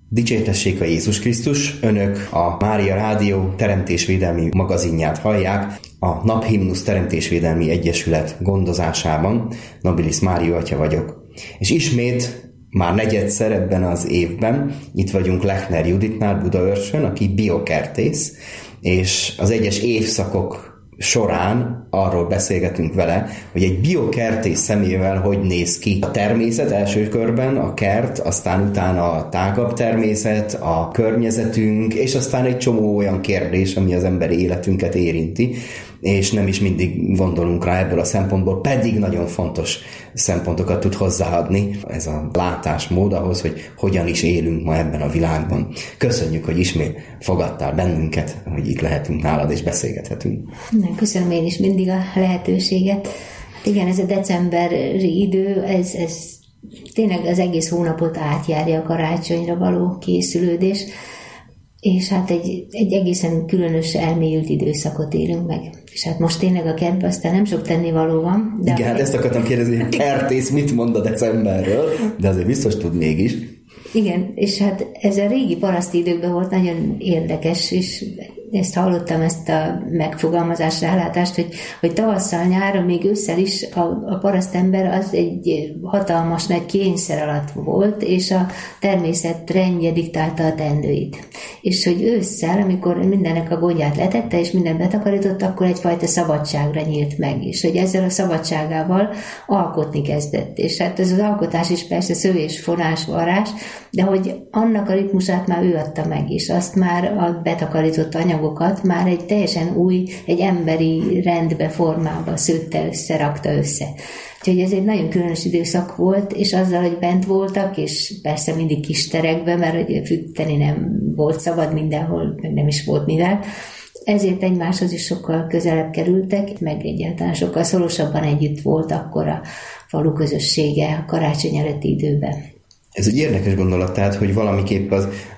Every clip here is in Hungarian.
Dicsértessék a Jézus Krisztus! Önök a Mária Rádió teremtésvédelmi magazinját hallják, a Naphimnusz Teremtésvédelmi Egyesület gondozásában. Nobilis Mário atya vagyok. És ismét, már negyedszer ebben az évben itt vagyunk Lechner Juditnál Budaörsön, aki biokertész, és az egyes évszakok során arról beszélgetünk vele, hogy egy biokertész szemével hogy néz ki a természet első körben, a kert, aztán utána a tágabb természet, a környezetünk, és aztán egy csomó olyan kérdés, ami az emberi életünket érinti, és nem is mindig gondolunk rá ebből a szempontból, pedig nagyon fontos szempontokat tud hozzáadni ez a látásmód ahhoz, hogy hogyan is élünk ma ebben a világban. Köszönjük, hogy ismét fogadtál bennünket, hogy itt lehetünk nálad és beszélgethetünk. Köszönöm én is mindig a lehetőséget. Hát igen, ez a decemberi idő, ez tényleg az egész hónapot átjárja a karácsonyra való készülődés, és hát egy egészen különös, elmélyült időszakot élünk meg. És hát most tényleg a kertben aztán nem sok tennivaló van. De igen, hát ezt akartam kérdezni, hogy kertész mit mond a decemberről, de azért biztos tud mégis. Igen, és hát ez a régi paraszti időkben volt nagyon érdekes, és ezt hallottam, ezt a megfogalmazás, rálátást, hogy tavasszal, nyáron, még ősszel is a parasztember az egy hatalmas nagy kényszer alatt volt, és a természet rendje diktálta a teendőit. És hogy ősszel, amikor mindennek a gondját letette, és mindent betakarított, akkor egyfajta szabadságra nyílt meg, és hogy ezzel a szabadságával alkotni kezdett. És hát ez az alkotás is persze szövés, fonás, varrás, de hogy annak a ritmusát már ő adta meg, és azt már a betakarított anyagokat már egy teljesen új, egy emberi rendbe, formába szőtte össze, rakta össze. Úgyhogy ez egy nagyon különös időszak volt, és azzal, hogy bent voltak, és persze mindig kis terekben, mert hogy fűteni nem volt szabad mindenhol, meg nem is volt mivel, ezért egymáshoz is sokkal közelebb kerültek, meg egyáltalán sokkal szorosabban együtt volt akkor a falu közössége a karácsony előtti időben. Ez egy érdekes gondolat, tehát, hogy valamiképp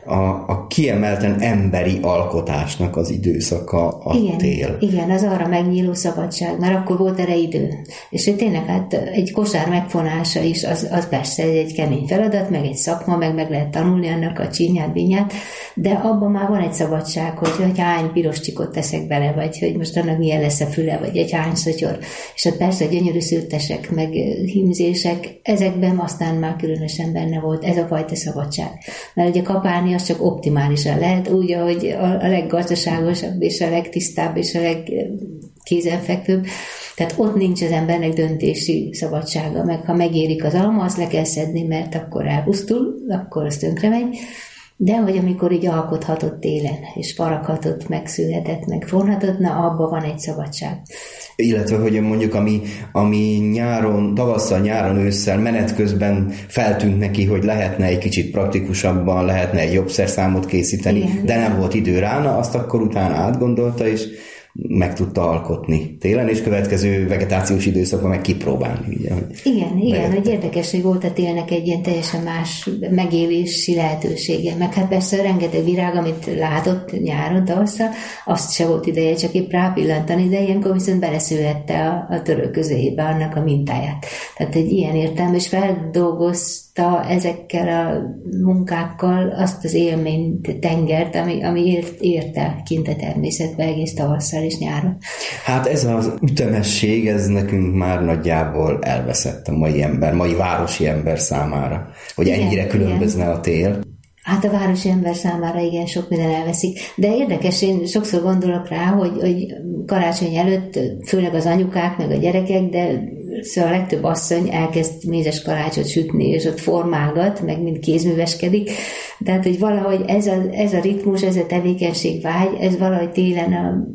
a kiemelten emberi alkotásnak az időszaka a tél. Igen, az arra megnyíló szabadság, mert akkor volt erre idő. És hogy tényleg hát egy kosár megfonása is, az persze egy kemény feladat, meg egy szakma, meg lehet tanulni annak a csínyát, binyát, de abban már van egy szabadság, hogy hány piros csikot teszek bele, vagy hogy most annak milyen lesz a füle, vagy egy hány szotyor. És ott persze a gyönyörű szőttesek, meg hímzések, ezekben aztán már különösen benne volt ez a fajta szabadság. Mert ugye kapálni az csak optimálisan lehet, úgy, ahogy a leggazdaságosabb, és a legtisztább, és a legkézenfekvőbb. Tehát ott nincs az embernek döntési szabadsága, meg ha megérik az alma, azt le kell szedni, mert akkor elpusztul, akkor az tönkre megy. De hogy amikor így alkothatott télen, és faraghatott, megszülhetett, megfonhatott, na abban van egy szabadság. Illetve, hogy mondjuk, ami nyáron, tavasszal, nyáron, ősszel, menet közben feltűnt neki, hogy lehetne egy kicsit praktikusabban, lehetne egy jobb szerszámot készíteni, igen, de nem volt idő rá, na azt akkor utána átgondolta, és meg tudta alkotni télen, és következő vegetációs időszakban meg kipróbálni. Ugye, igen, hogy érdekes, hogy volt a télnek egy ilyen teljesen más megélési lehetősége. Meg hát persze rengeteg virág, amit látott nyáron, tavasszal, azt se volt ideje csak épp rápillantani, de ilyenkor viszont beleszülhette a török közébe annak a mintáját. Tehát egy ilyen értelme, és feldolgozta ezekkel a munkákkal azt az élményt, tengert, ami érte kint a természetbe egész tavasszal és nyáron. Hát ez az ütemesség, ez nekünk már nagyjából elveszett a mai városi ember számára, hogy igen, ennyire különbözne a tél. Hát a városi ember számára igen, sok minden elveszik. De érdekes, én sokszor gondolok rá, hogy karácsony előtt, főleg az anyukák, meg a gyerekek, de szóval a legtöbb asszony elkezd mézes kalácsot sütni, és ott formálgat, meg mind kézműveskedik. Tehát, hogy valahogy ez a ritmus, ez a tevékenységvágy, ez valahogy télen,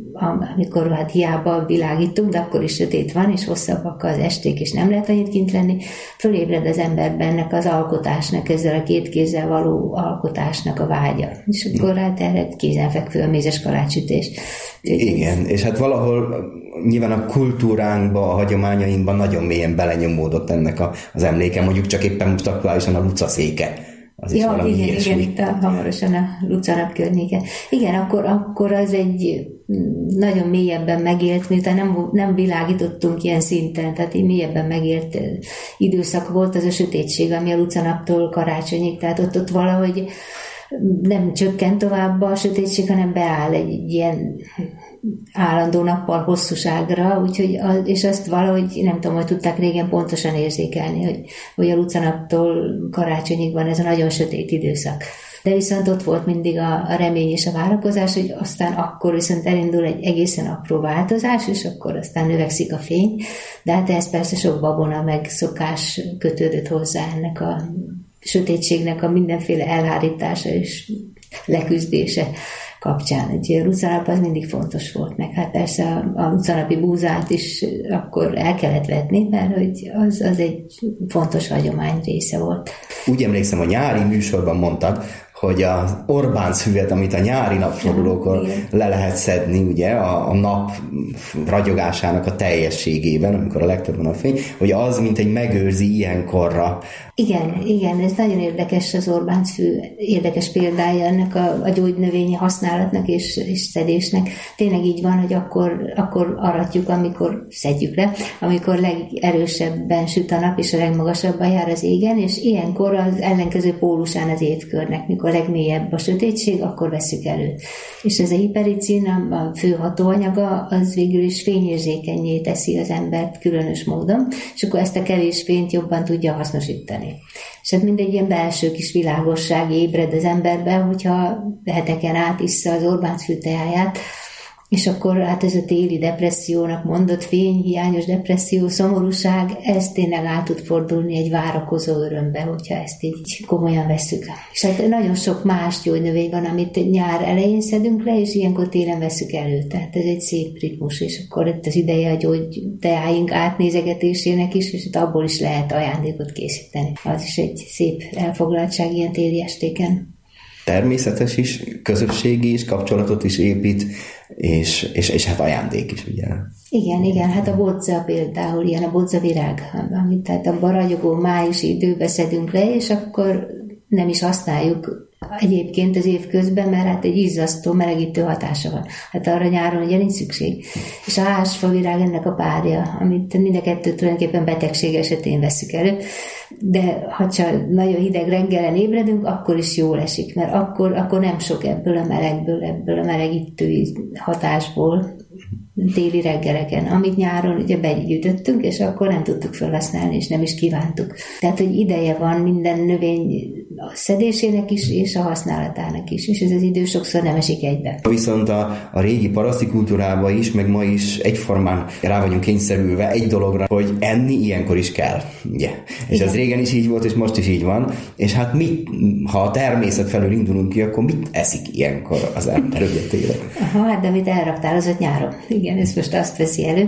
amikor hát hiába világítunk, de akkor is sötét van, és hosszabbak az esték, és nem lehet annyit kint lenni, fölébred az emberben ennek az alkotásnak, ezzel a két kézzel való alkotásnak a vágya. És akkor hát erre kézenfekvő a mézes kalácssütés. Igen, és hát valahol nyilván a kultúránkban, a hagyományainkban nagyon mélyen belenyomódott ennek az emléke, mondjuk csak éppen most aktuálisan a lucaszéke. Az is valami igen, itt hamarosan a Lucanap környéke. Igen, akkor az egy nagyon mélyebben megélt, miután nem világítottunk ilyen szinten, tehát így mélyebben megélt időszak volt az a sötétség, ami a Lucanaptól karácsonyig, tehát ott valahogy nem csökken tovább a sötétség, hanem beáll egy ilyen állandó nappal hosszúságra, úgyhogy és azt valahogy, nem tudom, hogy tudták régen pontosan érzékelni, hogy a Lucanaptól karácsonyig van ez a nagyon sötét időszak. De viszont ott volt mindig a remény és a várakozás, hogy aztán akkor viszont elindul egy egészen apró változás, és akkor aztán növekszik a fény, de hát ez persze sok babona meg szokás kötődött hozzá ennek a sötétségnek a mindenféle elhárítása és leküzdése kapcsán. Úgyhogy a Lucanap az mindig fontos volt, meg hát persze a lucanapi búzát is akkor el kellett vetni, mert hogy az egy fontos hagyomány része volt. Úgy emlékszem, a nyári műsorban mondtad, hogy az Orbánc füvet, amit a nyári napfordulókor le lehet szedni, ugye, a nap ragyogásának a teljességében, amikor a legtöbb van a fény, hogy az, mint egy megőrzi ilyenkorra. Igen, ez nagyon érdekes az Orbánc fű, érdekes példája ennek a gyógynövényi használatnak és szedésnek. Tényleg így van, hogy akkor aratjuk, amikor szedjük le, amikor legerősebben süt a nap, és a legmagasabban jár az égen, és ilyenkor az ellenkező pólusán az évkörnek, mikor legmélyebb a sötétség, akkor vesszük elő. És ez a hipericin, a fő hatóanyaga, az végül is fényérzékennyé teszi az embert különös módon, és akkor ezt a kevés fényt jobban tudja hasznosítani. És hát mindegy ilyen belső kis világosság ébred az emberben, hogyha heteken át issza az Orbánc fű teáját, és akkor hát ez a téli depressziónak mondott fényhiányos depresszió, szomorúság, ez tényleg át tud fordulni egy várakozó örömbe, hogyha ezt így komolyan vesszük. És hát nagyon sok más gyógynövény van, amit nyár elején szedünk le, és ilyenkor télen vesszük elő. Tehát ez egy szép ritmus, és akkor itt az ideje a gyógyteáink átnézegetésének is, és itt abból is lehet ajándékot készíteni. Az is egy szép elfoglaltság ilyen téli estéken. Természetes is, közösségi is, kapcsolatot is épít, és hát ajándék is, ugye? Igen, hát a bodza például, ilyen a bodzavirág, amit tehát a ragyogó májusi időbe szedünk le, és akkor nem is használjuk egyébként az év közben, mert hát egy izzasztó, melegítő hatása van. Hát arra nyáron ugye nincs szükség. És a házfavirág ennek a párja, amit mind a kettőt tulajdonképpen betegség esetén vesszük elő, de ha csak nagyon hideg reggelen ébredünk, akkor is jól esik, mert akkor nem sok ebből a melegítő hatásból téli reggeleken, amit nyáron ugye begyűjtöttünk, és akkor nem tudtuk felhasználni, és nem is kívántuk. Tehát, hogy ideje van minden növény a szedésének is, és a használatának is, és ez az idő sokszor nem esik egybe. Viszont a régi paraszti kultúrában is, meg ma is egyformán rá vagyunk kényszerülve egy dologra, hogy enni ilyenkor is kell, ugye? És ez régen is így volt, és most is így van, és hát ha a természet felől indulunk ki, akkor mit eszik ilyenkor az ember ötletére? Hát de amit elraktározott nyáron. Igen, ez most azt veszi elő.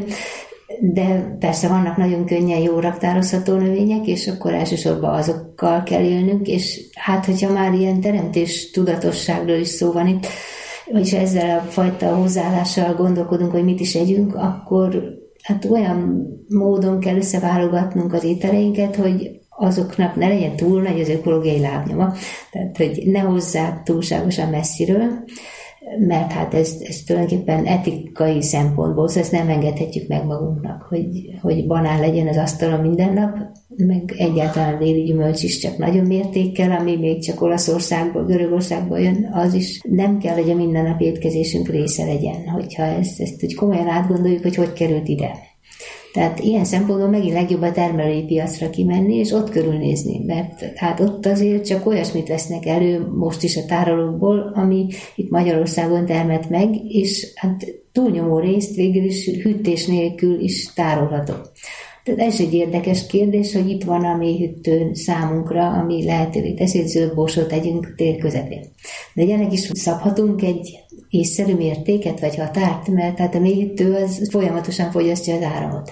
De persze vannak nagyon könnyen jó raktározható növények, és akkor elsősorban azokkal kell élnünk, és hát, hogyha már ilyen teremtés tudatosságról is szó van itt, vagyis ezzel a fajta hozzáállással gondolkodunk, hogy mit is együnk, akkor hát olyan módon kell összeválogatnunk az ételeinket, hogy azoknak ne legyen túl nagy az ökológiai lábnyoma, tehát hogy ne hozzák túlságosan messziről, mert hát ez tulajdonképpen etikai szempontból, szóval ezt nem engedhetjük meg magunknak, hogy banán legyen az asztalon minden nap, meg egyáltalán a déli gyümölcs is csak nagyon mértékkel, ami még csak Olaszországból, Görögországból jön, az is nem kell, hogy a mindennapi étkezésünk része legyen, hogyha ezt úgy komolyan átgondoljuk, hogy került ide. Tehát ilyen szempontból megint legjobb a termelői piacra kimenni, és ott körülnézni, mert hát ott azért csak olyasmit vesznek elő most is a tárolókból, ami itt Magyarországon termett meg, és hát túlnyomó részt végül is hűtés nélkül is tárolható. Tehát ez egy érdekes kérdés, hogy itt van a mélyhűtő számunkra, ami lehetővé teszi, hogy zöld borsót tegyünk tél közepén. De ennek is szabhatunk egy észszerű mértéket vagy határt, mert hát a mélyhűtő az folyamatosan fogyasztja az áramot.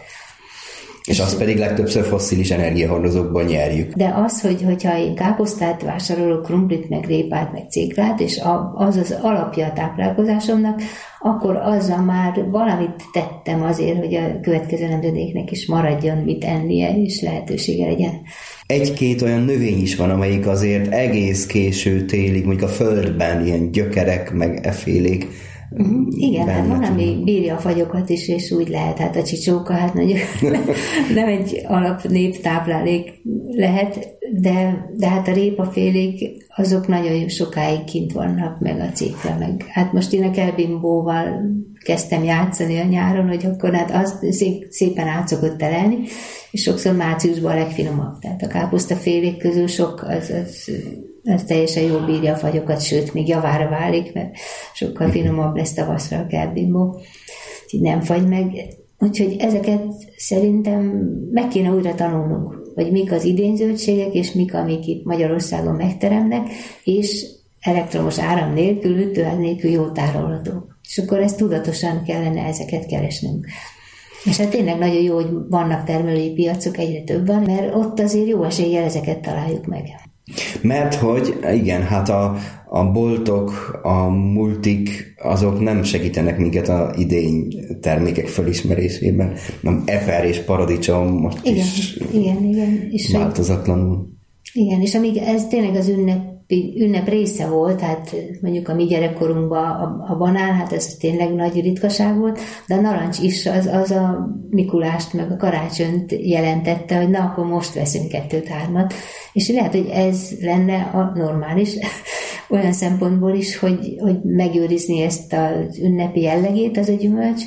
És azt pedig legtöbbször fosszilis energiahordozókból nyerjük. De az, hogyha én káposztát vásárolok, krumplit, meg répát, meg céklát, és az alapja a táplálkozásomnak, akkor azzal már valamit tettem azért, hogy a következő nemzedéknek is maradjon mit ennie, és lehetősége legyen. Egy-két olyan növény is van, amelyik azért egész késő télig, mondjuk a földben ilyen gyökerek, meg efélék Igen, hát van, ami bírja a fagyokat is, és úgy lehet, hát a csicsóka, hát nagyon nem egy alap néptáplálék lehet, de hát a répafélék azok nagyon sokáig kint vannak, meg a cikre, meg hát most én a kelbimbóval kezdtem játszani a nyáron, hogy akkor hát az szépen át szokott telelni, és sokszor márciusban a legfinomabb. Tehát a káposztafélék közül sok, az teljesen jól bírja a fagyokat, sőt, még javára válik, mert sokkal finomabb lesz tavaszra a kelbimbó. Úgyhogy nem fagy meg. Úgyhogy ezeket szerintem meg kéne újra tanulnunk, hogy mik az idényzöldségek, és mik, amik itt Magyarországon megteremnek, és elektromos áram nélkül, hűtőáll nélkül jó tárolhatók. És akkor ezt tudatosan kellene ezeket keresnünk. És hát tényleg nagyon jó, hogy vannak termelői piacok, egyre több van, mert ott azért jó eséllyel ezeket találjuk meg. Mert hogy igen, hát a boltok, a multik, azok nem segítenek minket a idény termékek felismerésében. Nem eper és paradicsom most igen. És változatlanul. Igen, és amíg ez tényleg az ünnep része volt, hát mondjuk a mi gyerekkorunkban a banán, hát ez tényleg nagy ritkaság volt, de a narancs is az a Mikulást meg a karácsonyt jelentette, hogy na, akkor most veszünk 2-3, és lehet, hogy ez lenne a normális, olyan szempontból is, hogy megőrizni ezt az ünnepi jellegét az a gyümölcs,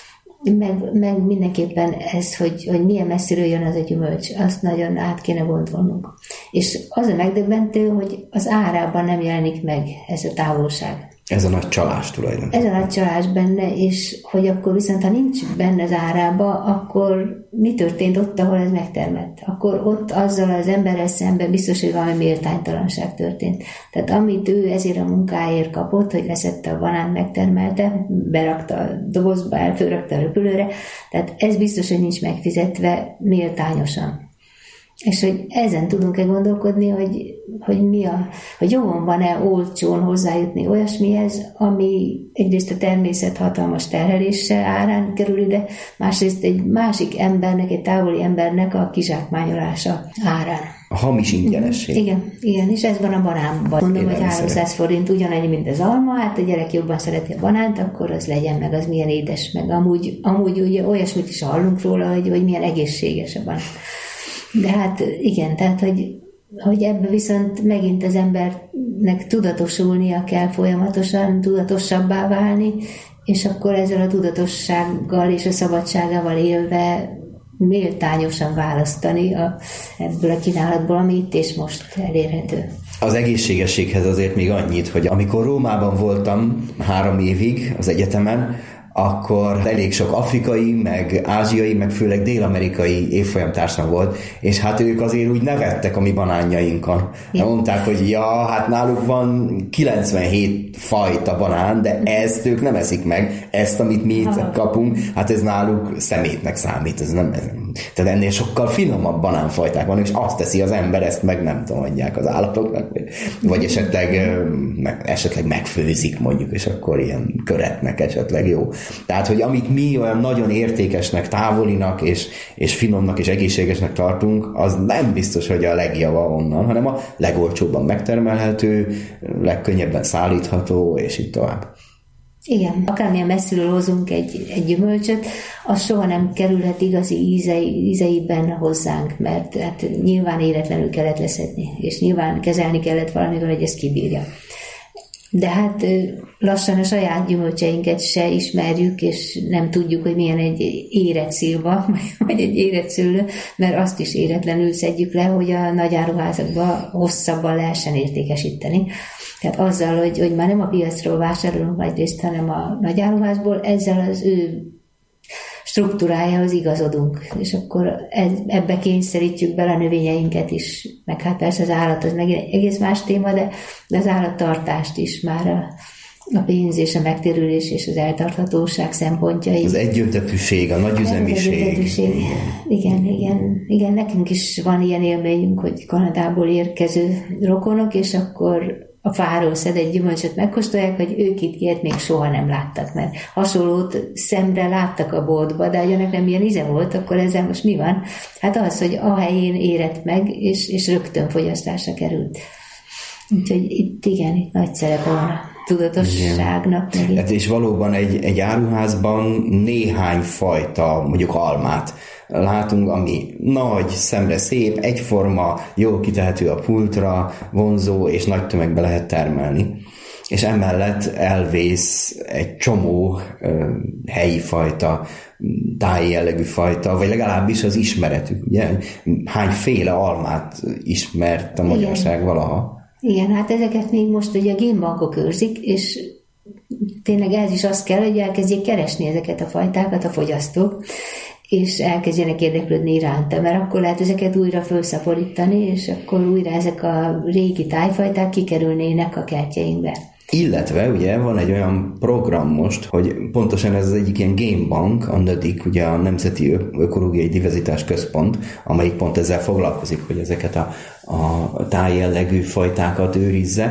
meg mindenképpen ez, hogy milyen messziről jön az a gyümölcs, azt nagyon át kéne gondolnunk. És az a megdöbbentő, hogy az árában nem jelenik meg ez a távolság. Ez a nagy csalás tulajdonképpen. Ez a nagy csalás benne, és hogy akkor viszont, ha nincs benne az árába, akkor mi történt ott, ahol ez megtermett? Akkor ott azzal az emberrel szemben biztos, hogy valami méltánytalanság történt. Tehát amit ő ezért a munkáért kapott, hogy leszette a banánt, megtermelte, berakta a dobozba, elfölrakta a repülőre, tehát ez biztos, hogy nincs megfizetve méltányosan. És hogy ezen tudunk-e gondolkodni, hogy jobban van-e olcsón hozzájutni olyasmihez, ami egyrészt a természet hatalmas terhelése árán kerül ide, másrészt egy másik embernek, egy távoli embernek a kizsákmányolása árán. A hamis ingyenesség. Igen, és ez van a banánban. Mondom, hogy 300 forint ugyanannyi, mint az alma, hát a gyerek jobban szereti a banánt, akkor az legyen meg, az milyen édes, meg amúgy ugye olyasmit is hallunk róla, hogy milyen egészséges a banán. De hát igen, tehát, hogy ebbe viszont megint az embernek tudatosulnia kell folyamatosan, tudatosabbá válni, és akkor ezzel a tudatossággal és a szabadságával élve méltányosan választani ebből a kínálatból, ami itt és most elérhető. Az egészségességhez azért még annyit, hogy amikor Rómában voltam 3 évig az egyetemen, akkor elég sok afrikai, meg ázsiai, meg főleg dél-amerikai évfolyamtársam volt, és hát ők azért úgy nevettek a mi banánjainkon. Ja. Mondták, hogy hát náluk van 97 fajta banán, de ezt ők nem eszik meg, ezt, amit mi itt kapunk, hát ez náluk szemétnek számít, ez nem. Tehát ennél sokkal finomabb banánfajták van, és azt teszi az ember, ezt meg nem adják az állatoknak, vagy esetleg megfőzik mondjuk, és akkor ilyen köretnek esetleg jó. Tehát, hogy amit mi olyan nagyon értékesnek, távolinak, és finomnak, és egészségesnek tartunk, az nem biztos, hogy a legjava onnan, hanem a legolcsóbban megtermelhető, legkönnyebben szállítható, és így tovább. Igen, akármilyen messziről hozunk egy gyümölcsöt, az soha nem kerülhet igazi ízeiben hozzánk, mert hát nyilván éretlenül kellett leszedni, és nyilván kezelni kellett valamivel, hogy ezt kibírja. De hát lassan a saját gyümölcseinket se ismerjük, és nem tudjuk, hogy milyen egy érett szilva, vagy egy érett szőlő, mert azt is éretlenül szedjük le, hogy a nagyáruházakban hosszabban lehessen értékesíteni. Tehát azzal, hogy már nem a piacról vásárolunk nagy részt, hanem a nagyáruházból, ezzel az ő struktúrájához igazodunk, és akkor ebbe kényszerítjük bele a növényeinket is, meg hát persze az állat az meg egész más téma, de az állattartást is már a pénz és a megtérülés és az eltarthatóság szempontjai. Az egyöntetűség, a nagyüzemiség. Igen, nekünk is van ilyen élményünk, hogy Kanadából érkező rokonok, és akkor a fáról szedett gyümölcsöt megkóstolják, hogy ők itt ilyet még soha nem láttak, mert hasonlót szemre láttak a boltba, de ha ennek nem ilyen íze volt, akkor ezzel most mi van? Hát az, hogy a helyén érett meg, és rögtön fogyasztásra került. Úgyhogy itt nagy szerepe van tudatosságnak. Hát és valóban egy áruházban néhány fajta, mondjuk almát látunk, ami nagy, szemre szép, egyforma, jól kitehető a pultra, vonzó és nagy tömegbe lehet termelni. És emellett elvész egy csomó helyi fajta, táji jellegű fajta, vagy legalábbis az ismeretük, ugye? Hányféle almát ismert a Magyarország valaha? Igen, hát ezeket még most ugye a génbankok őrzik, és tényleg ez is azt kell, hogy elkezdjék keresni ezeket a fajtákat a fogyasztók, és elkezdjenek érdeklődni iránta, mert akkor lehet ezeket újra felszaporítani, és akkor újra ezek a régi tájfajták kikerülnének a kertjeinkbe. Illetve ugye van egy olyan program most, hogy pontosan ez az egyik ilyen génbank, a NÖDIK, ugye a Nemzeti Ökológiai Diverzitás Központ, amelyik pont ezzel foglalkozik, hogy ezeket a tájjellegű fajtákat őrizze.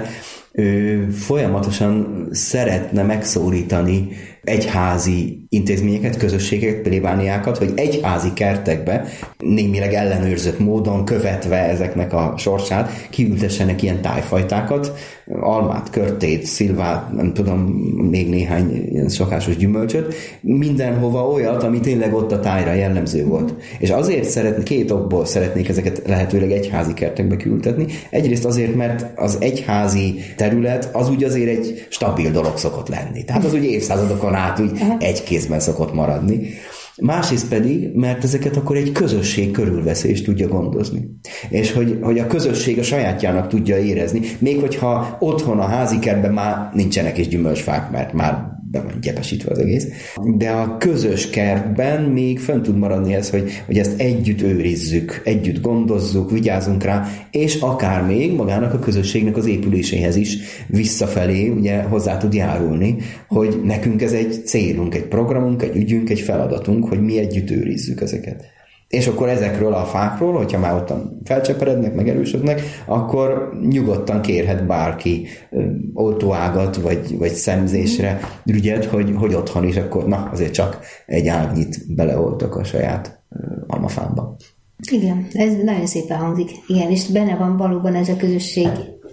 Ő folyamatosan szeretne megszólítani egyházi intézményeket, közösségeket, plébániákat, hogy egyházi kertekbe némileg ellenőrzött módon követve ezeknek a sorsát kiültessenek ilyen tájfajtákat, almát, körtét, szilvát, nem tudom, még néhány ilyen szokásos gyümölcsöt, mindenhova olyat, ami tényleg ott a tájra jellemző volt. És azért két okból szeretnék ezeket lehetőleg egyházi kertekbe kiültetni. Egyrészt azért, mert az egyházi terület az úgy azért egy stabil dolog szokott lenni. Tehát az úgy évszázadokon át úgy egy kézben szokott maradni. Másrészt pedig, mert ezeket akkor egy közösség körülveszi és tudja gondozni. És hogy a közösség a sajátjának tudja érezni, még hogyha otthon a házi kertben már nincsenek is gyümölcsfák, mert már be van gyepesítve az egész. De a közös kertben még fönn tud maradni ez, hogy ezt együtt őrizzük, együtt gondozzuk, vigyázunk rá, és akár még magának a közösségnek az épüléséhez is visszafelé ugye hozzá tud járulni, hogy nekünk ez egy célunk, egy programunk, egy ügyünk, egy feladatunk, hogy mi együtt őrizzük ezeket. És akkor ezekről a fákról, hogyha már ottan felcseperednek, megerősödnek, akkor nyugodtan kérhet bárki oltóágat, vagy szemzésre ügyet, hogy otthon is akkor, na, azért csak egy ágnyit beleoltok a saját almafámba. Igen, ez nagyon szépen hangzik. Igen, és benne van valóban ez a közösség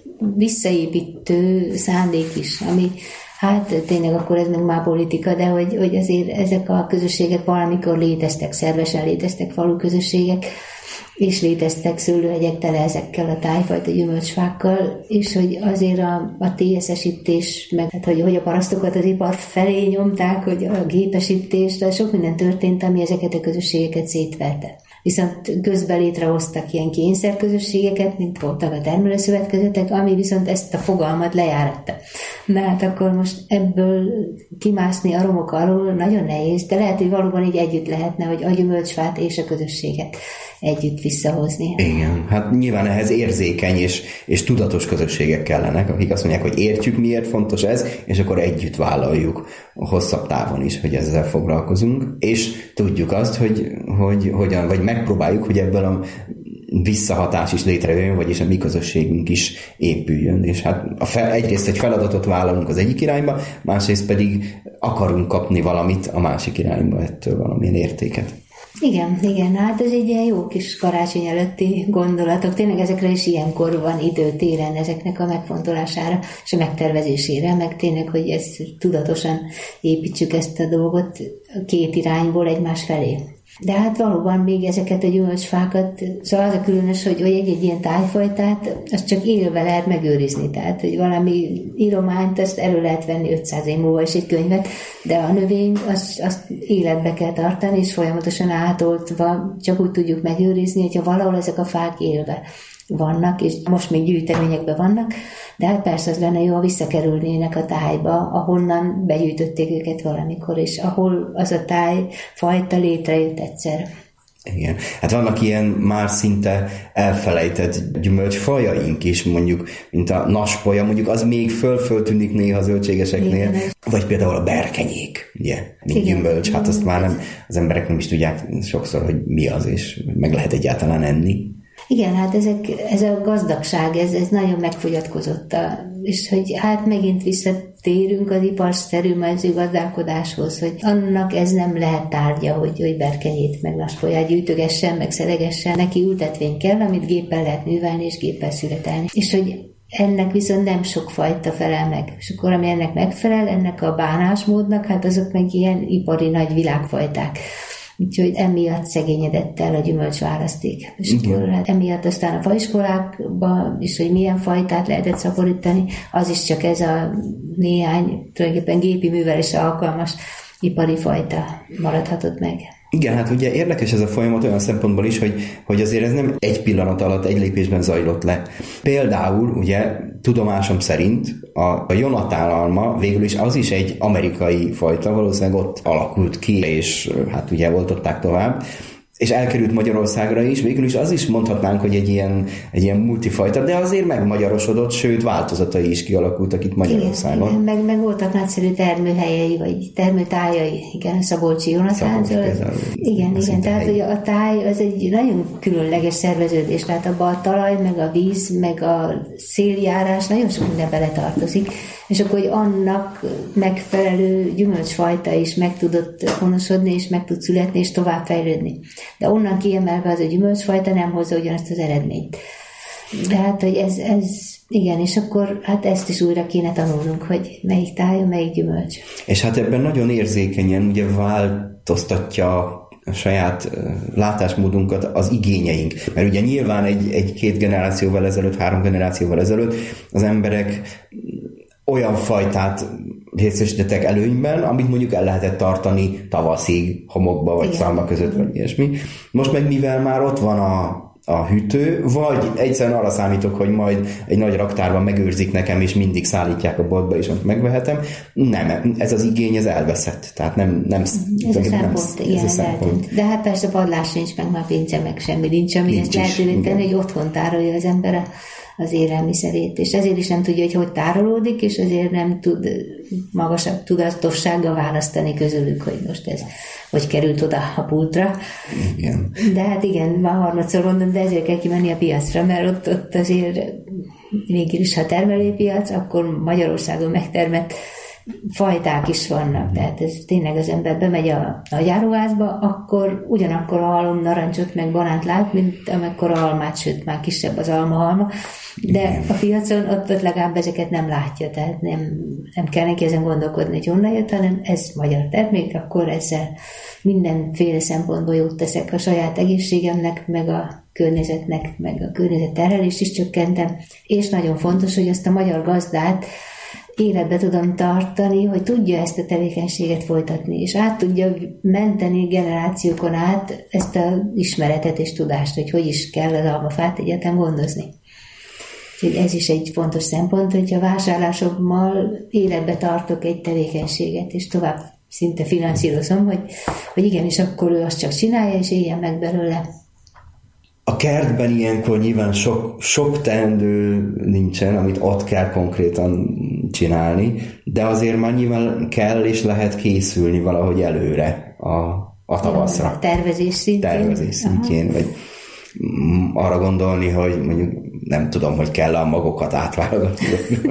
visszaépítő szándék is, ami hát tényleg akkor ez meg már politika, de hogy azért ezek a közösségek valamikor léteztek, szervesen léteztek faluközösségek, és léteztek szőlőhegyek tele ezekkel a tájfajta gyümölcsfákkal, és hogy azért a TSS-ítés, meg hát, hogy a parasztokat az ipar felé nyomták, hogy a gépesítés, de sok minden történt, ami ezeket a közösségeket szétverte. Viszont közben létrehoztak ilyen kényszerközösségeket, mint voltak a termelőszövetkezetek, ami viszont ezt a fogalmat lejáratta. Na hát akkor most ebből kimászni a romok alól nagyon nehéz, de lehet, hogy valóban így együtt lehetne, hogy a gyümölcsfát és a közösséget együtt visszahozni. Igen, hát nyilván ehhez érzékeny és tudatos közösségek kellenek, akik azt mondják, hogy értjük, miért fontos ez, és akkor együtt vállaljuk hosszabb távon is, hogy ezzel foglalkozunk, és tudjuk azt, hogy hogyan, vagy megpróbáljuk, hogy ebből a visszahatás is létrejöjjön, vagyis a mi közösségünk is épüljön. És hát egyrészt egy feladatot vállalunk az egyik irányba, másrészt pedig akarunk kapni valamit a másik irányba, ettől valamilyen értéket. Igen, hát ez egy ilyen jó kis karácsony előtti gondolatok. Tényleg ezekre is ilyenkor van idő téren ezeknek a megfontolására és a megtervezésére, meg tényleg, hogy ezt tudatosan építsük ezt a dolgot két irányból egymás felé. De hát valóban még ezeket a gyümölcsfákat, szóval az a különös, hogy egy ilyen tájfajtát, azt csak élve lehet megőrizni. Tehát, hogy valami írományt, azt elő lehet venni 500 év múlva is egy könyvet, de a növény, azt életbe kell tartani, és folyamatosan átoltva csak úgy tudjuk megőrizni, hogyha valahol ezek a fák élve vannak, és most még gyűjteményekben vannak, de hát persze az lenne jó, ha visszakerülnének a tájba, ahonnan begyűjtötték őket valamikor, és ahol az a tájfajta létrejött egyszer. Igen. Hát vannak ilyen már szinte elfelejtett gyümölcsfajaink is, mondjuk, mint a naspolya, mondjuk az még föltűnik néha a zöldségeseknél, igen. Vagy például a berkenyék, ugye, mint gyümölcs, hát azt már nem, az emberek nem is tudják sokszor, hogy mi az, és meg lehet egyáltalán enni. Igen, hát ez a gazdagság, ez nagyon megfogyatkozott, és hogy hát megint visszatérünk az iparszerű mezőgazdálkodáshoz, hogy annak ez nem lehet tárgya, hogy berkenyét meg naspolyát gyűjtögessen, meg szeregessen, neki ültetvény kell, amit géppel lehet művelni és géppel születelni. És hogy ennek viszont nem sok fajta felel meg. És akkor, ami ennek megfelel, ennek a bánásmódnak, hát azok meg ilyen ipari nagy világfajták. Úgyhogy emiatt szegényedett el a gyümölcsválaszték. És akkor hát emiatt aztán a faiskolákban is, hogy milyen fajtát lehetett szaporítani, az is csak ez a néhány, tulajdonképpen gépi művelésre alkalmas ipari fajta maradhatott meg. Igen, hát ugye érdekes ez a folyamat olyan szempontból is, hogy azért ez nem egy pillanat alatt, egy lépésben zajlott le. Például, ugye, tudomásom szerint a Jonathan alma végül is az is egy amerikai fajta, valószínűleg ott alakult ki, és hát ugye oltották tovább, és elkerült Magyarországra is, végül is az is mondhatnánk, hogy egy ilyen multifajta, de azért megmagyarosodott, sőt változatai is kialakultak itt Magyarországon. Igen, meg voltak nagyszerű termőhelyei, vagy termőtájai, igen, a Szabolcsi Jonathan. Igen, tehát hogy a táj az egy nagyon különleges szerveződés, tehát abban a talaj, meg a víz, meg a széljárás nagyon sok minden beletartozik, és akkor, hogy annak megfelelő gyümölcsfajta is meg tudott honosodni, és meg tud születni, és továbbfejlődni. De onnan kiemelve az a gyümölcsfajta nem hozza ugyanazt az eredményt. De hát, hogy ez igen, és akkor hát ezt is újra kéne tanulnunk, hogy melyik táj, melyik gyümölcs. És hát ebben nagyon érzékenyen ugye változtatja a saját látásmódunkat az igényeink. Mert ugye nyilván egy-két generációval ezelőtt, 3 generációval ezelőtt az emberek olyan fajtát részesítettek előnyben, amit mondjuk el lehetett tartani tavaszig, homokba, vagy szalma között, vagy ilyesmi. Most meg mivel már ott van a hűtő, vagy egyszerűen arra számítok, hogy majd egy nagy raktárban megőrzik nekem, és mindig szállítják a boltba, és megvehetem. Nem, ez az igény, ez elveszett. Tehát nem ez a szempont. De hát persze padlás nincs, meg már pince, meg semmi nincs, ami ezt lehetővé tenni, hogy otthon tárolja az ember az élelmiszerét, és ezért is nem tudja, hogy tárolódik, és azért nem tud magasabb tudatossággal választani közülük, hogy most ez hogy került oda a pultra. Igen. De hát igen, már harmadszor mondom, de ezért kell kimenni a piacra, mert ott azért végül is, ha termelőpiac, akkor Magyarországon megtermett fajták is vannak, tehát ez tényleg az ember bemegy a nagyáruházba, akkor ugyanakkor a halom narancsot meg banánt lát, mint amekkor a almát, sőt már kisebb az almahalma, de a piacon ott legalább ezeket nem látja, tehát nem kell neki ezen gondolkodni, hogy honnan jött, hanem ez magyar termék, akkor ezzel mindenféle szempontból jót teszek a saját egészségemnek, meg a környezetnek, meg a környezet terhelést is csökkentem, és nagyon fontos, hogy azt a magyar gazdát életbe tudom tartani, hogy tudja ezt a tevékenységet folytatni, és át tudja menteni generációkon át ezt az ismeretet és tudást, hogy is kell az almafát egyáltalán gondozni. Úgyhogy ez is egy fontos szempont, hogyha vásárlásokmal életbe tartok egy tevékenységet, és tovább szinte finanszírozom, hogy igenis akkor ő azt csak csinálja, és éljen meg belőle. A kertben ilyenkor nyilván sok teendő nincsen, amit ott kell konkrétan csinálni, de azért már nyilván kell és lehet készülni valahogy előre a tavaszra. A tervezés szintjén, vagy arra gondolni, hogy mondjuk nem tudom, hogy kell a magokat átválogatni.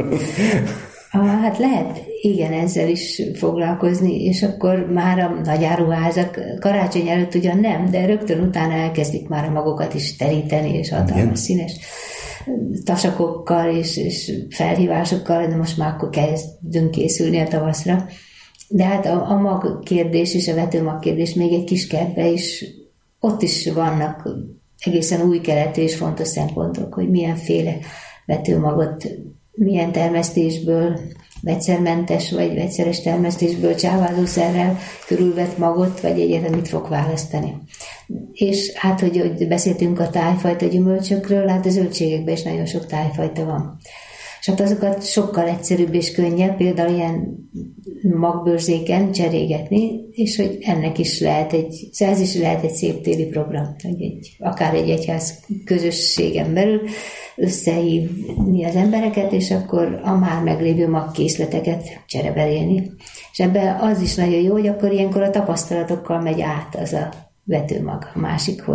Hát lehet, igen, ezzel is foglalkozni, és akkor már a nagyáruházak karácsony előtt ugyan nem, de rögtön utána elkezdik már a magokat is teríteni, és hatalmas színes tasakokkal és felhívásokkal, de most már akkor kezdünk készülni a tavaszra. De hát a mag kérdés és a vetőmag kérdés még egy kis kertben is, ott is vannak egészen új keletű és fontos szempontok, hogy milyenféle vetőmagot, milyen termesztésből, vegyszermentes vagy vegyszeres termesztésből csávázószerrel körülvett magot, vagy egyáltalán mit fog választani. És hát, hogy beszéltünk a tájfajta gyümölcsökről, hát a zöldségekben is nagyon sok tájfajta van. És hát azokat sokkal egyszerűbb és könnyebb, például ilyen magbőrzéken cserégetni, és hogy ennek is lehet ez is lehet egy szép téli program, hogy akár egy egyház közösségen belül összehívni az embereket, és akkor a már meglévő magkészleteket csereberélni. És ebben az is nagyon jó, hogy akkor ilyenkor a tapasztalatokkal megy át az a vetőmag a másikhoz.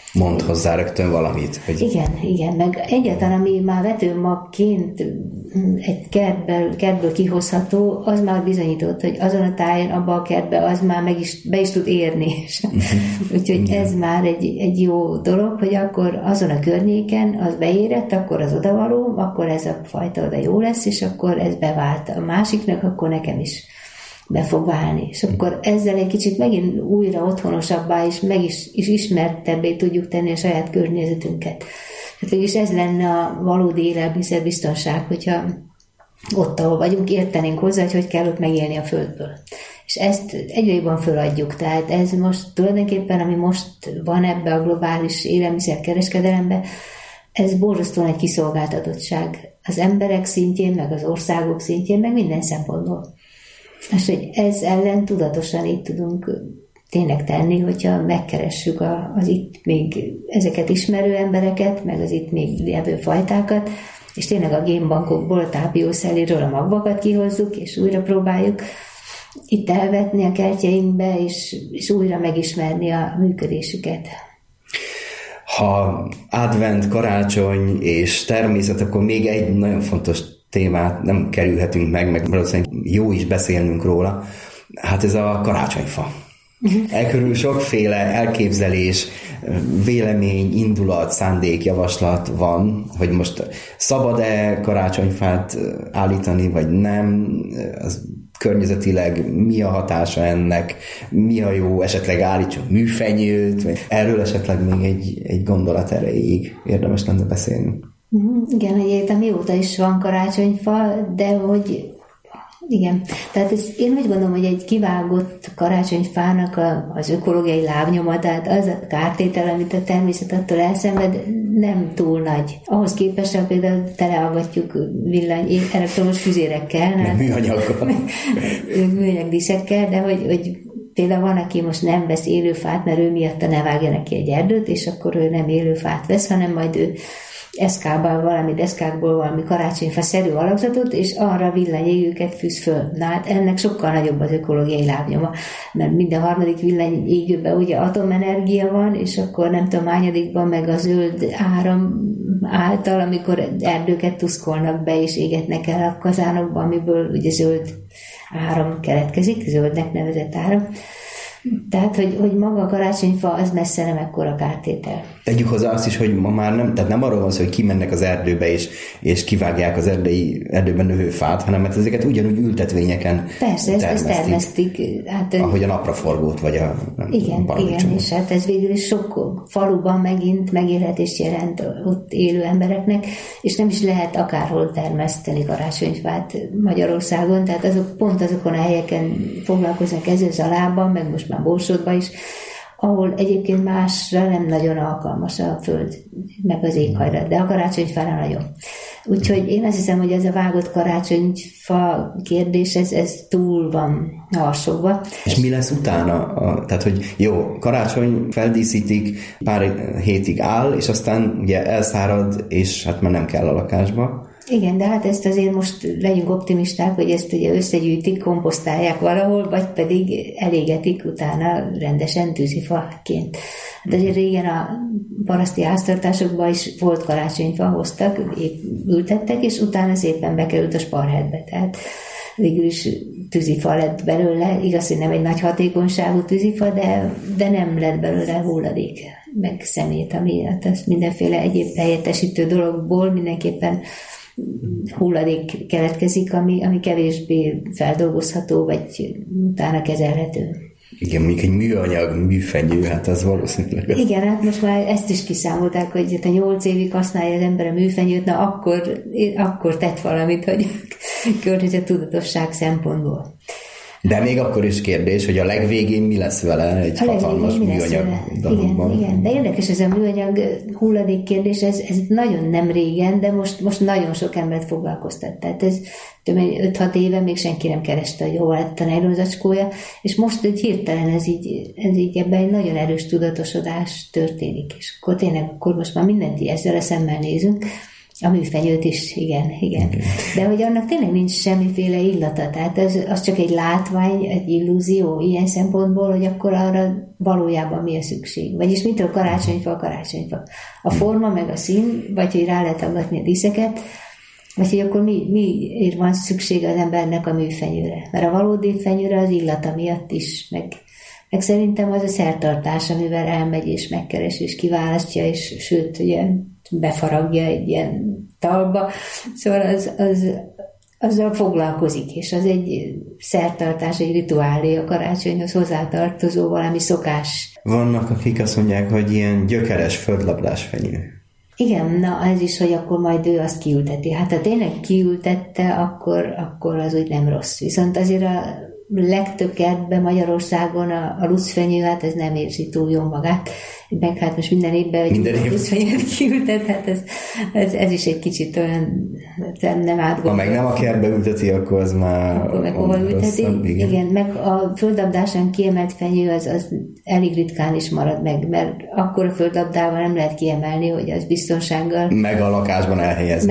mond hozzá rögtön valamit. Hogy... Igen, meg egyáltalán, ami már vetőmagként egy kertből kihozható, az már bizonyított, hogy azon a tájon, abban a kertben az már be is tud érni. Úgyhogy ez már egy jó dolog, hogy akkor azon a környéken az beérett, akkor az odavaló, akkor ez a fajta oda jó lesz, és akkor ez bevált a másiknak, akkor nekem is be fog válni. És akkor ezzel egy kicsit megint újra otthonosabbá és meg is ismertebbé tudjuk tenni a saját környezetünket. Hát végülis ez lenne a valódi élelmiszerbiztonság, hogyha ott, ahol vagyunk, értenénk hozzá, hogy kell ott megélni a földből. És ezt egyre jobban föladjuk. Tehát ez most tulajdonképpen, ami most van ebbe a globális élelmiszerkereskedelembe, ez borzasztóan egy kiszolgáltatottság az emberek szintjén, meg az országok szintjén, meg minden szempontból. És hogy ez ellen tudatosan így tudunk tényleg tenni, hogyha megkeressük az itt még ezeket ismerő embereket, meg az itt még lévő fajtákat, és tényleg a génbankokból, a tápiószeléről a magvakat kihozzuk, és újra próbáljuk itt elvetni a kertjeinkbe, és újra megismerni a működésüket. Ha advent, karácsony és természet, akkor még egy nagyon fontos témát nem kerülhetünk meg valószínűleg jó is beszélnünk róla. Hát ez a karácsonyfa. Elkörül sokféle elképzelés, vélemény, indulat, szándék, javaslat van, hogy most szabad-e karácsonyfát állítani, vagy nem, az környezetileg mi a hatása ennek, mi a jó, esetleg állítsunk műfenyőt, vagy erről esetleg még egy gondolat erejéig érdemes lenne beszélni. Igen, egyébként mióta is van karácsonyfa, de hogy igen, tehát én úgy gondolom, hogy egy kivágott karácsonyfának az ökológiai lábnyoma, tehát az a kártétel, amit a természet attól elszenved, nem túl nagy. Ahhoz képest, hogy például teleaggatjuk elektromos füzérekkel, műanyagdíszekkel, de hogy például van, aki most nem vesz élő fát, mert ő miatta ne vágja neki egy erdőt, és akkor ő nem élő fát vesz, hanem majd ő deszkákból valami karácsonyfa-szerű alakzatot, és arra villanyégőket fűz föl. Na hát ennek sokkal nagyobb az ökológiai lábnyoma, mert minden harmadik villanyégőben ugye atomenergia van, és akkor nem tudom, hányadikban meg a zöld áram által, amikor erdőket tuszkolnak be, és égetnek el a kazánokba, amiből ugye zöld áram keletkezik, zöldnek nevezett áram. Tehát, hogy maga a karácsonyfa az messze nem ekkora kártétel. Tegyük hozzá azt is, hogy ma már nem arról van szó, hogy kimennek az erdőbe és kivágják az erdőben növő fát, hanem mert ezeket ugyanúgy ültetvényeken termesztik. Hát, ahogy a napraforgót, vagy a igen, és hát ez végül is sok faluban megint megélhetést jelent ott élő embereknek, és nem is lehet akárhol termeszteni karácsonyfát Magyarországon, tehát pont azokon a helyeken foglalkoznak ezzel Zalában, meg most már Borsodban is, ahol egyébként másra nem nagyon alkalmas a föld, meg az éghajlat, de a karácsonyfára nagyon. Úgyhogy én azt hiszem, hogy ez a vágott karácsonyfa kérdés, ez túl van harsogva. És mi lesz utána? Tehát, hogy jó, karácsony feldíszítik, pár hétig áll, és aztán ugye elszárad, és hát már nem kell a lakásba. Igen, de hát ezt azért most legyünk optimisták, hogy ezt ugye összegyűjtik, komposztálják valahol, vagy pedig elégetik utána rendesen tűzifaként. Hát azért régen a paraszti háztartásokban is volt karácsonyfa, hoztak, ültettek, és utána szépen bekerült a sparhetbe. Tehát végül is tűzifa lett belőle, igaz, hogy nem egy nagy hatékonyságú tűzifa, de nem lett belőle hulladék, meg szemét, ami hát mindenféle egyéb helyettesítő dologból mindenképpen hulladék keletkezik, ami kevésbé feldolgozható, vagy utána kezelhető. Igen, mondjuk egy műanyag, műfenyő, hát az valószínűleg... Igen, hát most már ezt is kiszámolták, hogy ha 8 évig használja az ember a műfenyőt, na akkor tett valamit, hogy környezettudatosság szempontból. De még akkor is kérdés, hogy a legvégén mi lesz vele egy hatalmas műanyag dologban. Igen, de érdekes ez a műanyag hulladék kérdés, ez nagyon nem régen, de most nagyon sok embert foglalkoztat. Tehát ez 5-6 éve még senki nem kereste, hogy hol lett a nejlonzacskója, és most egy hirtelen ez így ebben egy nagyon erős tudatosodás történik. És akkor tényleg, akkor most már mindent ezzel a szemmel nézünk, A műfenyőt is, igen. De hogy annak tényleg nincs semmiféle illata, tehát az csak egy látvány, egy illúzió ilyen szempontból, hogy akkor arra valójában mi a szükség. Vagyis mitől karácsonyfa. A forma meg a szín, vagy hogy rá lehet aggatni a díszeket, vagy hogy akkor miért van szüksége az embernek a műfenyőre. Mert a valódi fenyőre az illata miatt is, meg szerintem az a szertartás, amivel elmegy és megkeres és kiválasztja, és sőt, ugye befaragja egy ilyen talba, szóval azzal foglalkozik, és az egy szertartás, egy rituálé a karácsonyhoz hozzátartozó valami szokás. Vannak, akik azt mondják, hogy ilyen gyökeres földlabdás fenyő. Igen, na ez is, hogy akkor majd ő azt kiülteti. Hát ha tényleg kiültette, akkor az úgy nem rossz. Viszont azért a legtöbb kertben Magyarországon a lucfenyő, hát ez nem érzi túl jól magát. Meg hát most minden évben egy lucfenyőt kiültet, hát ez is egy kicsit olyan nem átgondolva. Ha meg nem a kertbe ülteti, akkor az már akkor meg hova ülteti. Igen, meg a földlabdásán kiemelt fenyő az elég ritkán is marad meg, mert akkor a földlabdával nem lehet kiemelni, hogy az biztonsággal meg a lakásban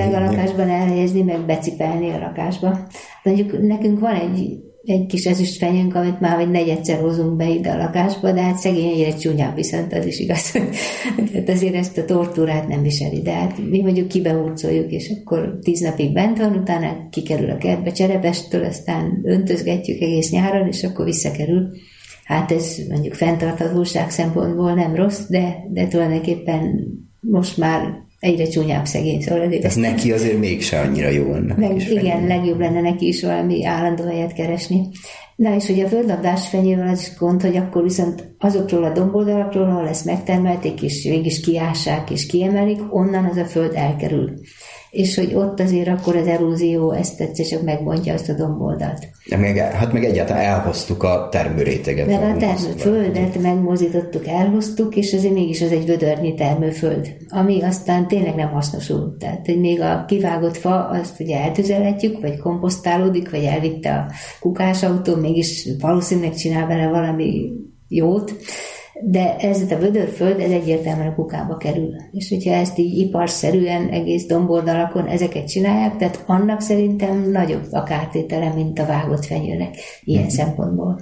elhelyezni. Meg becipelni a lakásba. Mondjuk nekünk van egy kis ezüstfenyőnk, amit már vagy negyedszer hozunk be ide a lakásba, de hát szegény egyre csúnyább, viszont az is igaz, hogy azért ezt a tortúrát nem viseli, de hát mi mondjuk kibehurcoljuk, és akkor 10 napig bent van, utána kikerül a kertbe Cserepestől, aztán öntözgetjük egész nyáron, és akkor visszakerül. Hát ez mondjuk fenntarthatóság szempontból nem rossz, de tulajdonképpen most már egyre csúnyább szegény, szóval ez neki azért mégse annyira jó ennek. Igen, legjobb lenne neki is valami állandó helyet keresni. Na és ugye a földlabdás fenyővel az is gond, hogy akkor viszont azokról a domboldalakról, ahol ezt megtermelték, és végig kiássák és kiemelik, onnan az a föld elkerül. És hogy ott azért akkor az erózió ezt egyszer csak megbontja azt a domboldalt. Meg egyáltalán elhoztuk a termőréteget. Meg a termőföldet megmozdítottuk, elhoztuk, és azért mégis az egy vödörnyi termőföld, ami aztán tényleg nem hasznosul. Tehát, hogy még a kivágott fa, azt ugye eltüzelhetjük, vagy komposztálódik, vagy elvitte a kukásautó, mégis valószínűleg csinál bele valami jót, de ez a vödörföld, ez egyértelműen a kukába kerül. És hogyha ezt így iparszerűen egész domboldalakon ezeket csinálják, tehát annak szerintem nagyobb a kártétele, mint a vágott fenyőnek ilyen szempontból.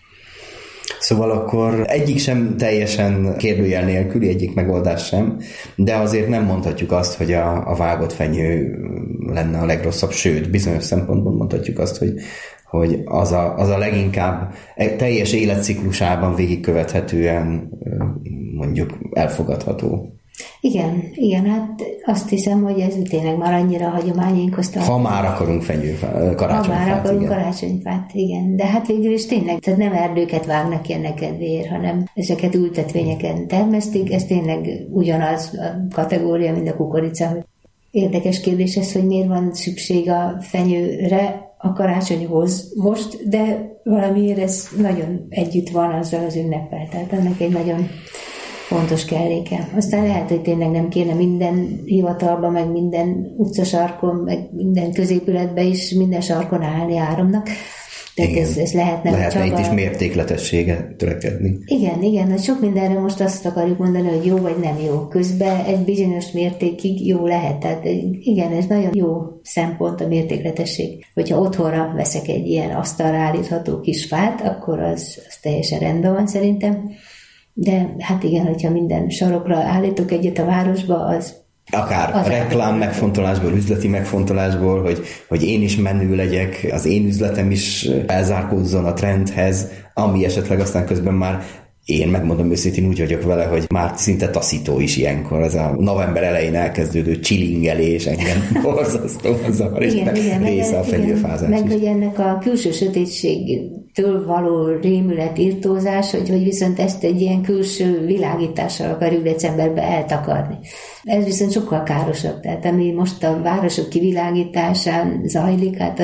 Szóval akkor egyik sem teljesen kérdőjel nélküli, egyik megoldás sem, de azért nem mondhatjuk azt, hogy a vágott fenyő lenne a legrosszabb, sőt, bizonyos szempontból mondhatjuk azt, hogy az a leginkább teljes életciklusában végigkövethetően mondjuk elfogadható. Igen, hát azt hiszem, hogy ez tényleg már annyira hagyományainkhoz tartozik. Ha már akarunk karácsonyfát. Ha már akarunk karácsonyfát, igen. De hát végül is tényleg, tehát nem erdőket vágnak ki ennek kedvéért, hanem ezeket ültetvényeken termesztik, ez tényleg ugyanaz a kategória, mint a kukorica. Érdekes kérdés ez, hogy miért van szükség a fenyőre a karácsonyhoz most, de valamiért ez nagyon együtt van azzal az ünneppel, tehát ennek egy nagyon fontos kelléke. Aztán lehet, hogy tényleg nem kéne minden hivatalban, meg minden utcasarkon, meg minden középületben is minden sarkon állni áramnak. Tehát ez lehetne itt is mértékletessége törekedni. Igen, hogy sok mindenre most azt akarjuk mondani, hogy jó vagy nem jó. Közben egy bizonyos mértékig jó lehet. Tehát igen, ez nagyon jó szempont a mértékletesség. Hogyha otthonra veszek egy ilyen asztalra állítható kis fát, akkor az teljesen rendben van szerintem. De hát igen, hogyha minden sarokra állítok egyet a városba, az akár reklám megfontolásból, üzleti megfontolásból, hogy én is menő legyek, az én üzletem is elzárkózzon a trendhez, ami esetleg aztán közben már én megmondom őszintén úgy vagyok vele, hogy már szinte taszító is ilyenkor, ez a november elején elkezdődő chillingelés engem borzasztó zavar, és része a fenyőfázás meg hogy ennek a külső sötétségtől való rémület, irtózás, hogy viszont ezt egy ilyen külső világítással akarjuk decemberben eltakarni. Ez viszont sokkal károsabb, tehát ami most a városok kivilágításán zajlik, hát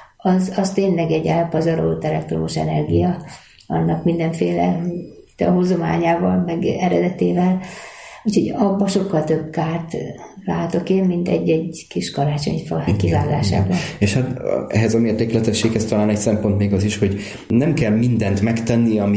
az tényleg egy elpazarolt elektromos energia, annak mindenféle a hozományával, meg eredetével. Úgyhogy abban sokkal több kárt látok én, mint egy kis karácsonyfa kivágásában. És hát ehhez a mértékletességhez talán egy szempont még az is, hogy nem kell mindent megtenni, amit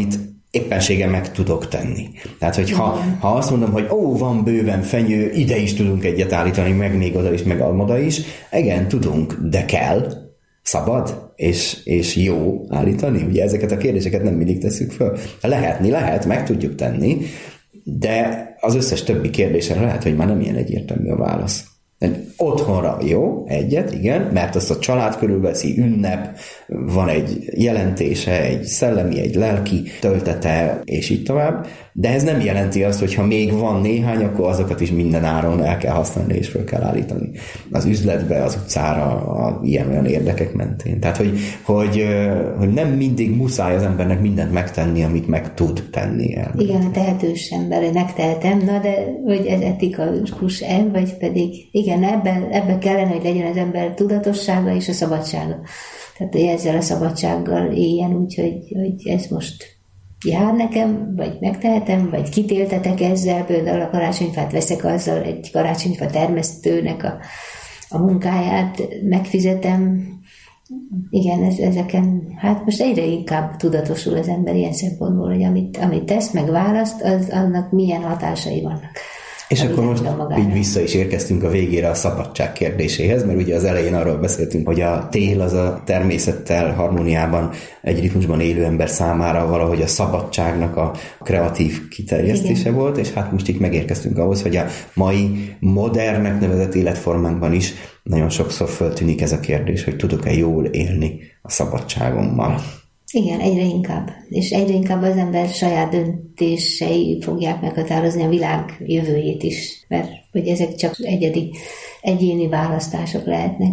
éppenséggel meg tudok tenni. Tehát, hogy ha azt mondom, hogy van bőven fenyő, ide is tudunk egyet állítani, meg még oda is, meg oda is, igen, tudunk, de kell, szabad, és jó állítani. Ugye ezeket a kérdéseket nem mindig tesszük föl. Lehet, meg tudjuk tenni, de az összes többi kérdésre lehet, hogy már nem ilyen egyértelmű a válasz. Otthonra jó, egyet, igen, mert azt a család körülveszi, ünnep, van egy jelentése, egy szellemi, egy lelki töltete, és így tovább, de ez nem jelenti azt, hogy ha még van néhány, akkor azokat is minden áron el kell használni, és föl kell állítani. Az üzletbe, az utcára, ilyen-olyan érdekek mentén. Tehát, hogy nem mindig muszáj az embernek mindent megtenni, amit meg tud tenni el. Igen, a tehetős ember, megtehetem, de hogy ez etikus-e, vagy pedig igen, ebben kellene, hogy legyen az ember tudatossága és a szabadsága. Tehát, hogy ezzel a szabadsággal éljen úgy, hogy ez most jár nekem, vagy megtehetem, vagy kitéltetek ezzel, például a karácsonyfát veszek azzal, egy karácsonyfa termesztőnek a munkáját megfizetem. Igen, ezeken, hát most egyre inkább tudatosul az ember ilyen szempontból, hogy amit tesz, meg választ, annak milyen hatásai vannak. És akkor most így vissza is érkeztünk a végére a szabadság kérdéséhez, mert ugye az elején arról beszéltünk, hogy a tél az a természettel harmóniában egy ritmusban élő ember számára valahogy a szabadságnak a kreatív kiterjesztése Igen. volt, és hát most így megérkeztünk ahhoz, hogy a mai modernnek nevezett életformánkban is nagyon sokszor föltűnik ez a kérdés, hogy tudok-e jól élni a szabadságommal. Igen, egyre inkább. És egyre inkább az ember saját döntései fogják meghatározni a világ jövőjét is, mert hogy ezek csak egyéni választások lehetnek.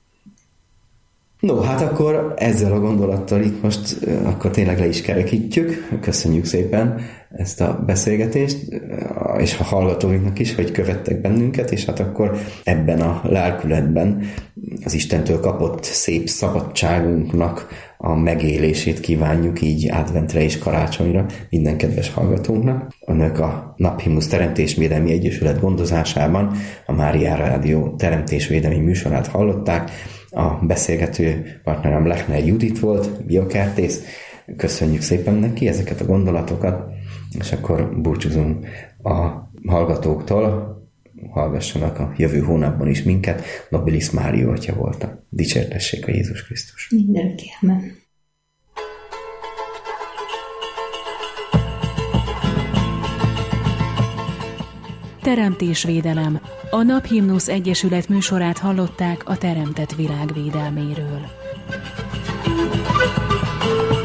No, hát akkor ezzel a gondolattal itt most akkor tényleg le is kerekítjük. Köszönjük szépen ezt a beszélgetést, és a hallgatóinknak is, hogy követtek bennünket, és hát akkor ebben a lelkületben az Istentől kapott szép szabadságunknak a megélését kívánjuk így adventre és karácsonyra minden kedves hallgatónknak. Önök a Naphimnusz Teremtésvédelmi Egyesület gondozásában a Mária Rádió teremtésvédelmi műsorát hallották. A beszélgető partnerem Lechner Judit volt, biokertész. Köszönjük szépen neki ezeket a gondolatokat, és akkor búcsúzunk a hallgatóktól. Hallgassanak a jövő hónapban is minket. Nobilis Mário atya voltak. Dicsértessék a Jézus Krisztus. Mindenki, amen. Teremtésvédelem. A Naphimnusz Egyesület műsorát hallották a teremtett világ védelméről.